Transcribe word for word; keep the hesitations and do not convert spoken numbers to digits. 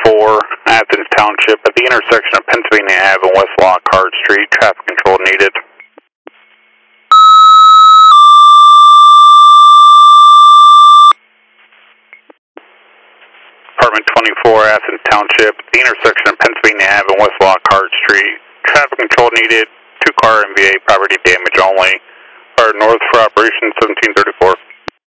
twenty-four, Athens Township, at the intersection of Pennsylvania Avenue and West Lockhart Street. Traffic control needed. Apartment twenty-four, Athens Township, at the intersection of Pennsylvania Avenue and West Lockhart Street. Traffic control needed. Two car M V A, property damage only. Or north for operation seventeen thirty-four.